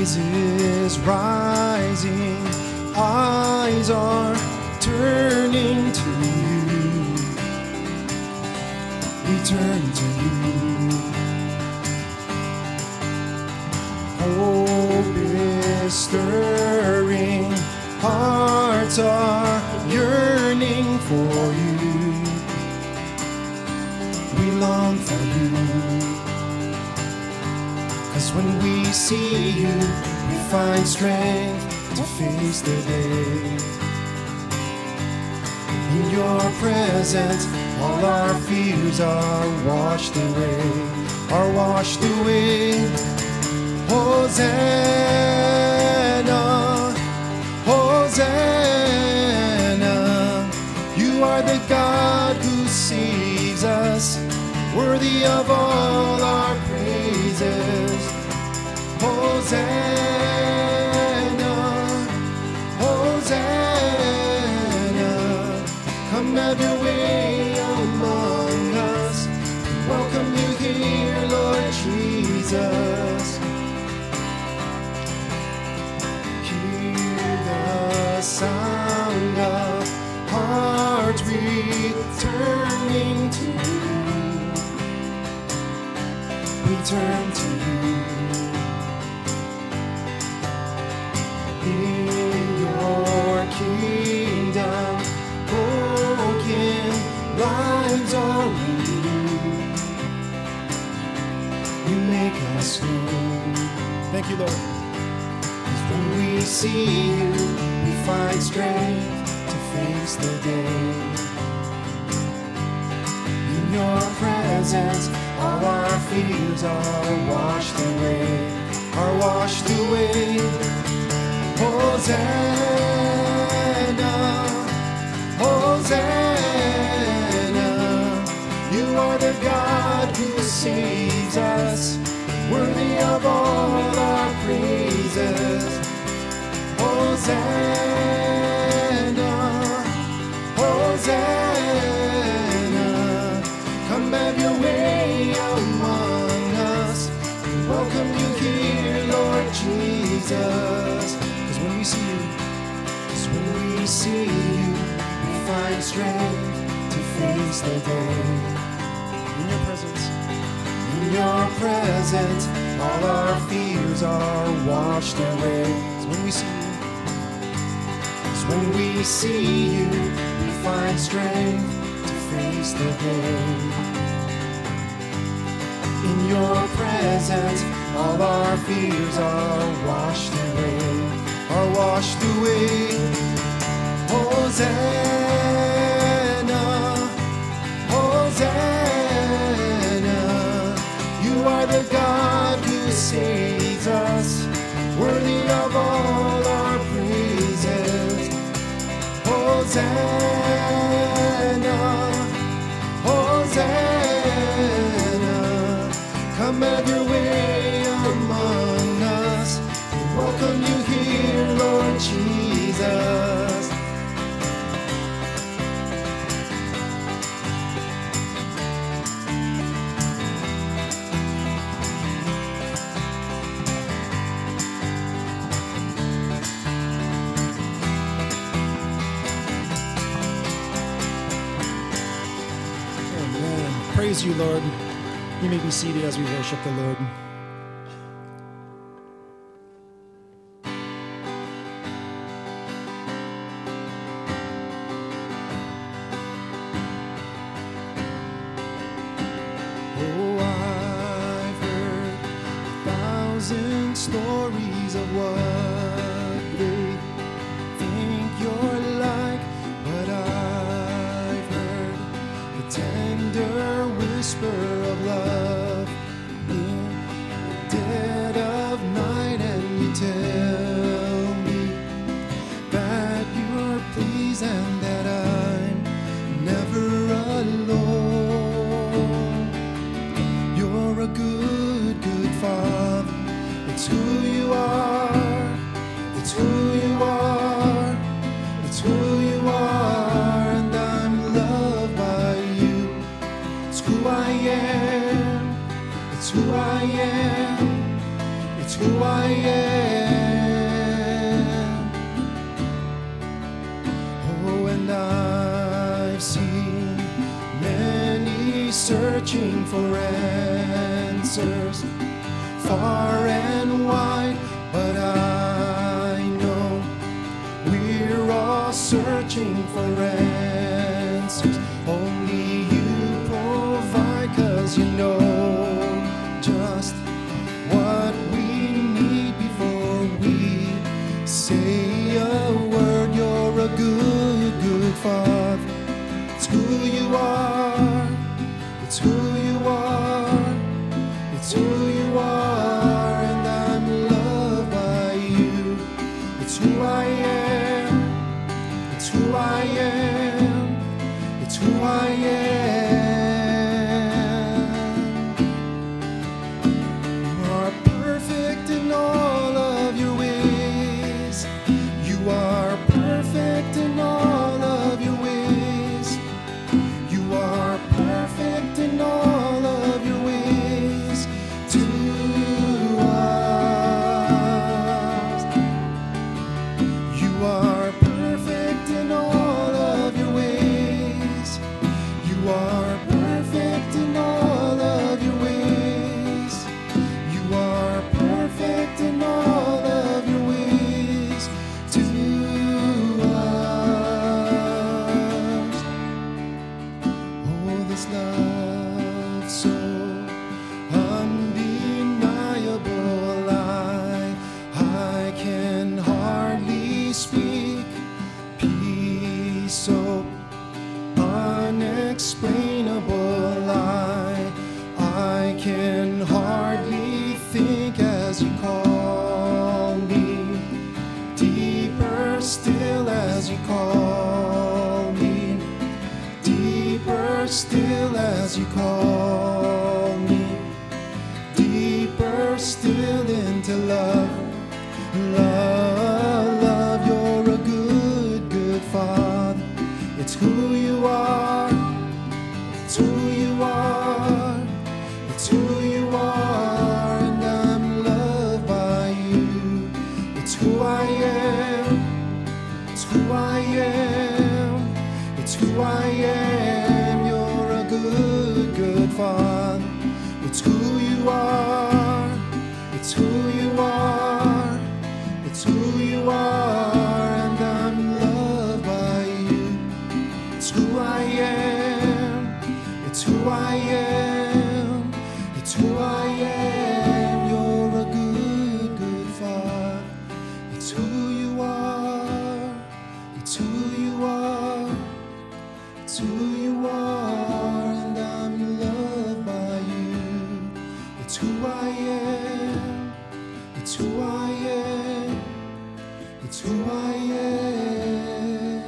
Praises rising, eyes are turning to you. We turn to you. Hope is stirring, hearts are yearning for you. We long for you. 'Cause when we see you, we find strength to face the day. In your presence, all our fears are washed away, are washed away. Hosanna, Hosanna, you are the God who saves us, worthy of all our praises. Hosanna, Hosanna, come have your way among us. Welcome you here, Lord Jesus. Hear the sound of hearts returning to you. We turn to you. In your kingdom, broken lives are renewed. You make us new. Thank you, Lord. 'Cause when we see you, we find strength to face the day. In your presence, all our fears are washed away, are washed away. Hosanna, Hosanna, you are the God who saves us, worthy of all our praises. Hosanna, Hosanna, come have your way among us. We welcome you here, Lord Jesus. When we see you, 'cause when we see you, we find strength to face the day. In your presence, in your presence, all our fears are washed away. 'Cause when we see you, 'cause when we see you, we find strength to face the day. In your presence, all our fears are washed away, are washed away. Hosanna, Hosanna, you are the God who saves us, worthy of all our praises. Hosanna, Hosanna, come have your way among us. We welcome you here, Lord Jesus. Amen. Praise you, Lord. You may be seated as we worship the Lord. Stories of what they think you're like, but I've heard the tender whisper of love in the dead of night, and you tell me that you're pleased and that I'm never alone. You're a good, good Father. It's who you are, it's who you are, it's who you are, and I'm loved by you. It's who I am, it's who I am, it's who I am. I've seen many searching for answers far and wide, but I know we're all searching for answers. Only you provide, 'cause you know just what we need before we say a word. You're a good, good Father. It's who you are. It's who you are. It's who you are, and I'm loved by you. It's who I am. It's who I am. It's who I am. You are perfect in all of your ways. You are perfect in all of your ways. You are perfect in all of your ways to us. You are perfect in all of your ways. You are perfect in all of your ways. You are perfect in all of your ways to us. Oh, this love so undeniable, I can hardly speak. Peace so unexplainable, I can hardly think as you call me. Deeper still as you call me. Deeper still as you call me. Deeper still into love. Love, love, you're a good, good Father. It's who you are. It's who you are. It's who you are, and I'm loved by you. It's who I am. It's who I am. It's who I am. You're a good, good Father. It's who you are. It's who you are. It's who you are, and I'm loved by you. It's who I am. It's who I am. It's who I am. You're a good, good Father. It's who you are. It's who you are. It's who you are, and I'm loved by you. It's who I am. It's who I am. It's who I am.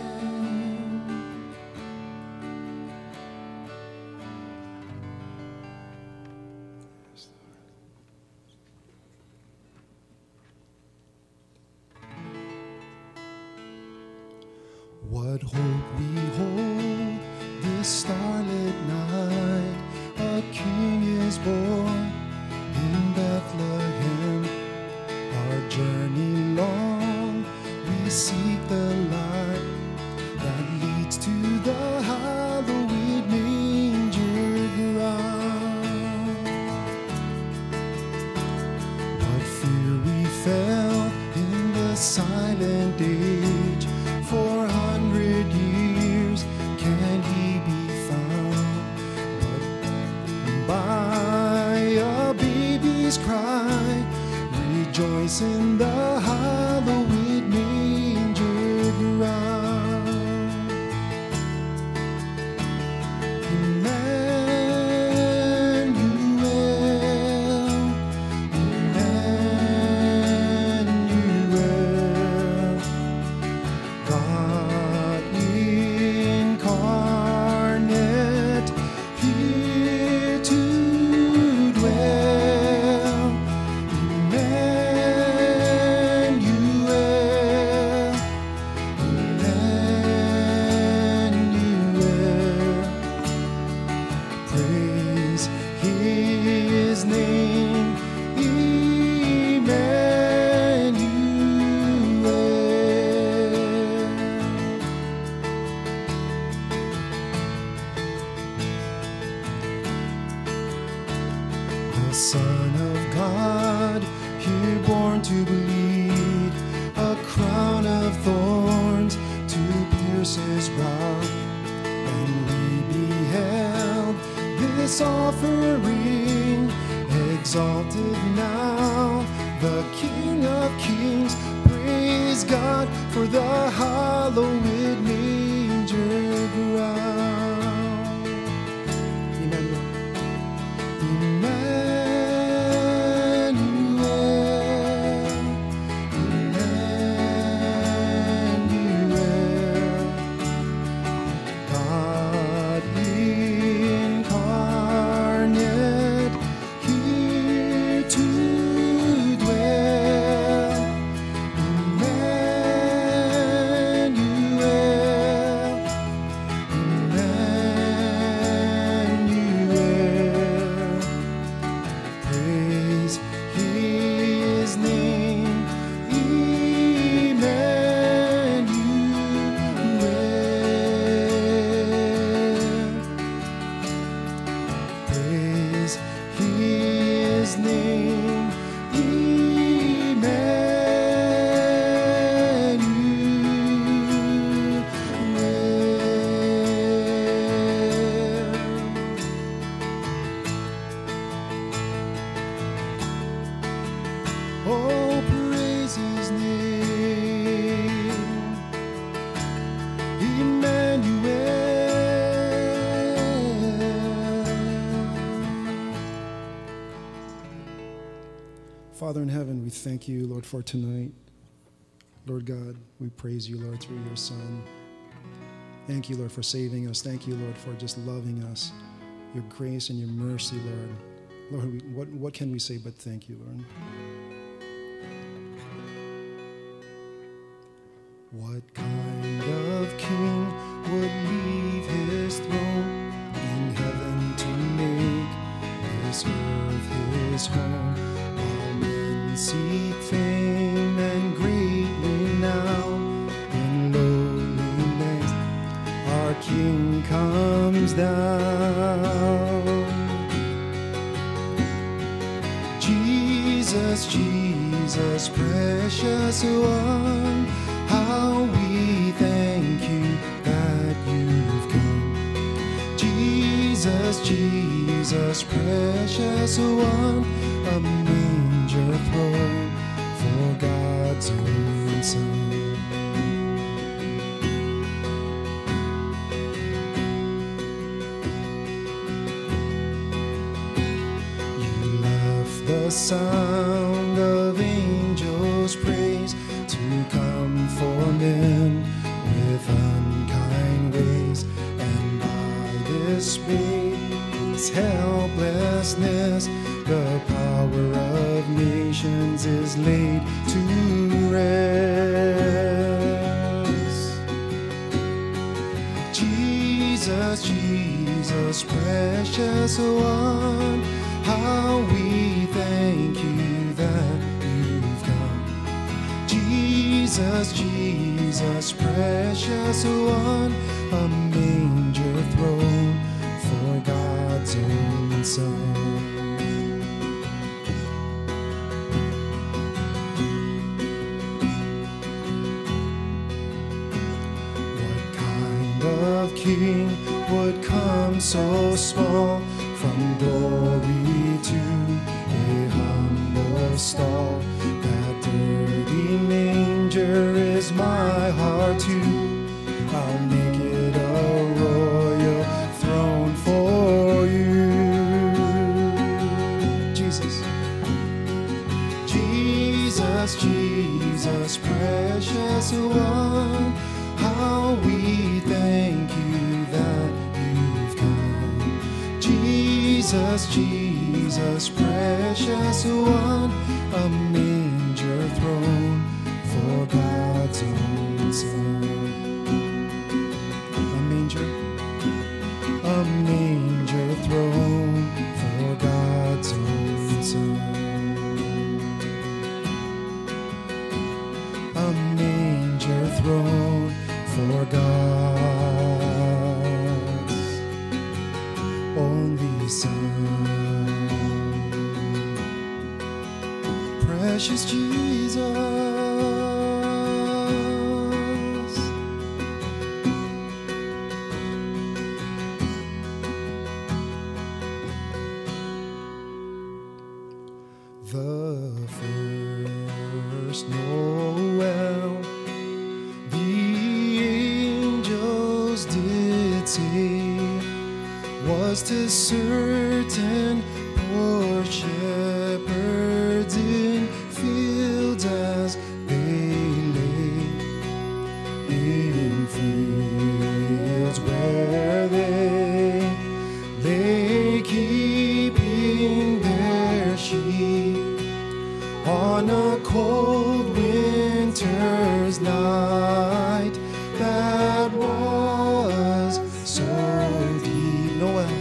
What hope we hold this starlit night. A king is born in Bethlehem. Our journey long, we seek the light that leads to the hallowed manger ground. What fear we felt in the silent age. 400 years, can he be found? the Son of God, here born to bleed, a crown of thorns to pierce his brow. And we beheld this offering, exalted now, the King of Kings. Praise God for the hallowed manger ground. Emmanuel. Oh, praise his name, Emmanuel. Father in heaven, we thank you, Lord, for tonight. Lord God, we praise you, Lord, through your Son. Thank you, Lord, for saving us. Thank you, Lord, for just loving us, your grace and your mercy, Lord. Lord, what can we say but thank you, Lord? What kind of king would leave his throne in heaven to make this earth his home? While men seek fame and great renown, in lowliness our King comes down. Jesus, Jesus, precious one, how we thank you that you've come. Jesus, Jesus, precious one, a manger throne for God's own Son. You left the sound of angels' praise to come for men with unkind ways, and by this babe's helplessness the power of nations is laid to rest. Jesus, Jesus, precious one, how we thank you that you've come. Jesus, Jesus, precious one, a manger throne for God's own Son. What kind of king would come so small, from glory to a humble stall? That dirty manger is my heart too. I'll make it a royal throne for you. Jesus, Jesus, Jesus, precious one, how we thank you that you've come. Jesus, Jesus, precious one, a manger throne for God's own Son. A manger throne for God's own Son. A manger throne for God's only Son. precious Jesus. The first Noel, the angels did say, was to certain poor shepherds in fields as they lay, in fields where they lay keeping their sheep on a cold winter's night that was so deep. Noel,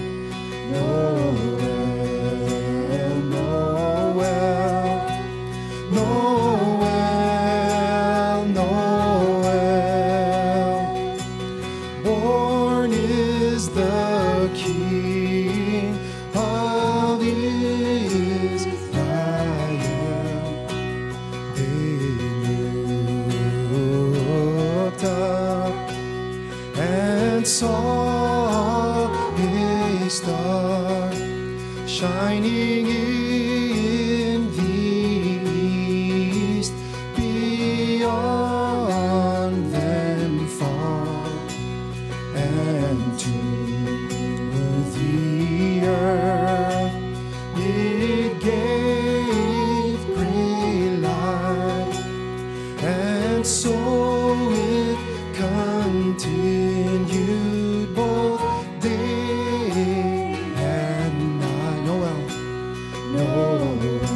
Noel, Noel, Noel, Noel. Born is the King of Israel. And saw a star shining in the east, beyond them far, and to the earth it gave great light, and so it continued both day and night. Noel, Noel,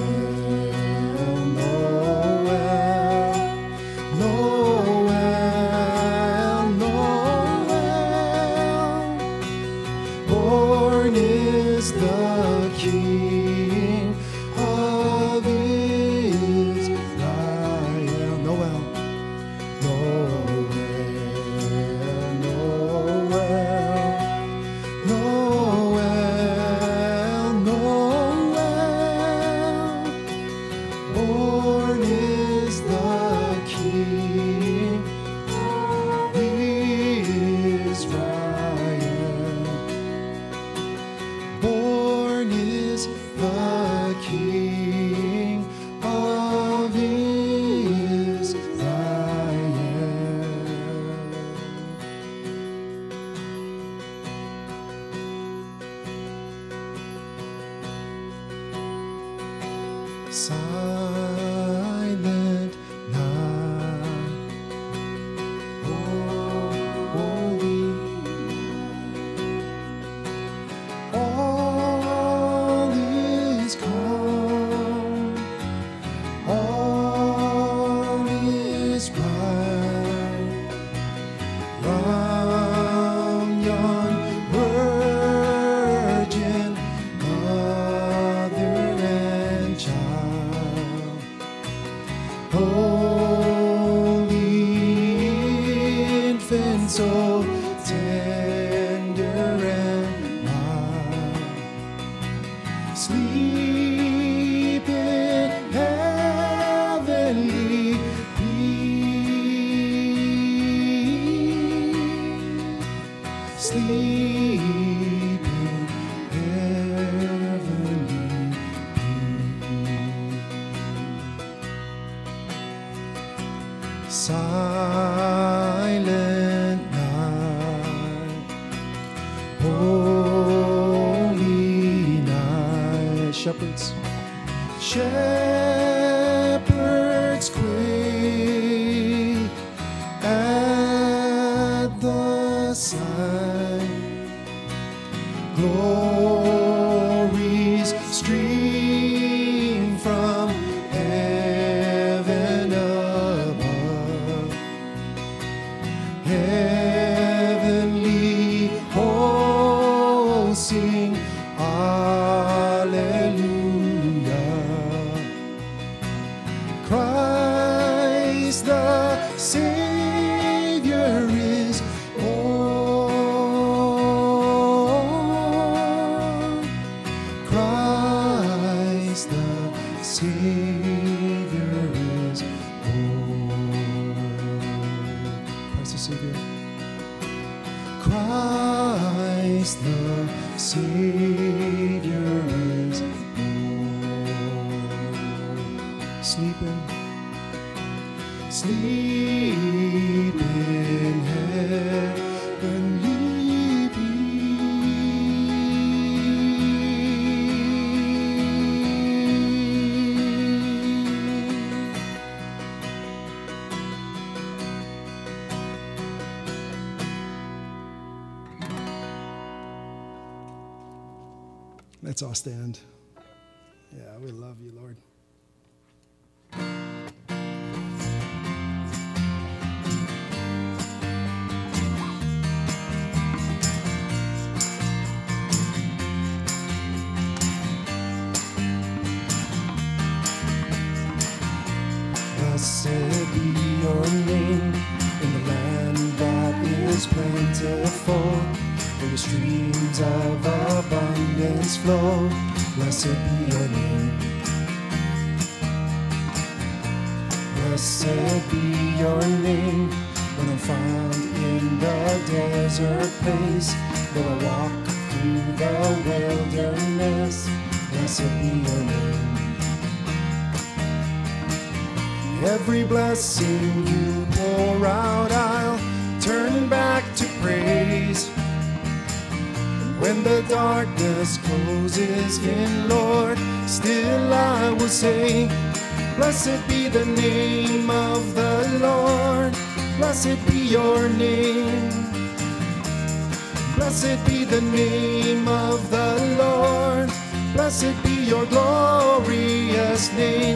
Noel, Noel, Noel. Born is the King of Israel. Noel, Noel, Noel, Noel. Born is the King of Israel. Born is the King of Israel. Silent night, holy, all is calm, all is right, round yon virgin mother and child. Holy infant, so tender and mild, sleep in heavenly peace, sleep in heavenly peace. Silent night, holy night. Shepherds, shepherds quake at the sight. Glories stream from heaven above. Heavenly hosts sing Alleluia. Christ the Savior is born. Christ the Savior Christ the Savior is born. Sleeping, sleep in heavenly Let's all stand. Yeah, we love you, Lord. Blessed be your name in the land that is plentiful, where the streams of abundance flow. Blessed be your name. Blessed be your name when I'm found in the desert place, though I walk through the wilderness. Blessed be your name. Every blessing you pour out, I'll turn back to praise. When the darkness closes in, Lord, still I will say, blessed be the name of the Lord. Blessed be your name. Blessed be the name of the Lord. Blessed be your glorious name.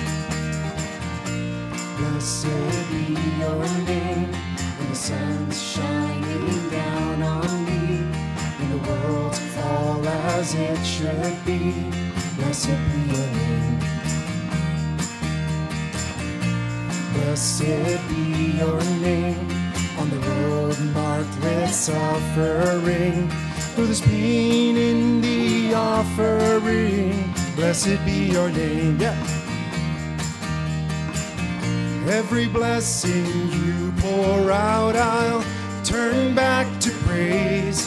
Blessed be your name when the sun's shining down on me, when the world's all as it should be. Blessed be your name. Blessed be your name on the road marked with suffering, through this pain in the offering. Blessed be your name. Yeah. Every blessing you pour out, I'll turn back to praise.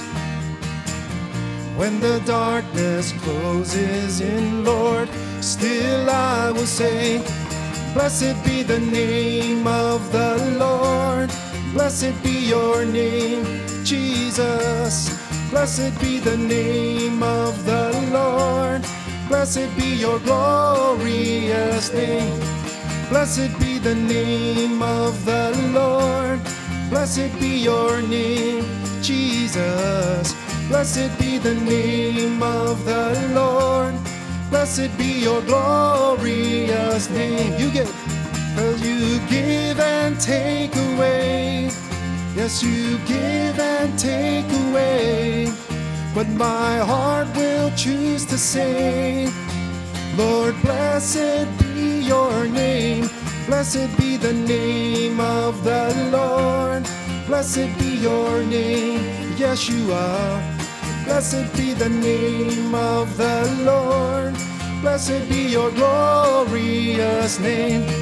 When the darkness closes in, Lord, still I will say, blessed be the name of the Lord. Blessed be your name, Jesus. Blessed be the name of the Lord. Blessed be your glorious name. Blessed be the name of the Lord. Blessed be your name, Jesus. Blessed be the name of the Lord. Blessed be your glorious name. You give, 'cause you give and take away. Yes, you give and take away. But my heart will choose to say, Lord, blessed be your name. Blessed be the name of the Lord. Blessed be your name. Yes, you are. Blessed be the name of the Lord. Blessed be your glorious name.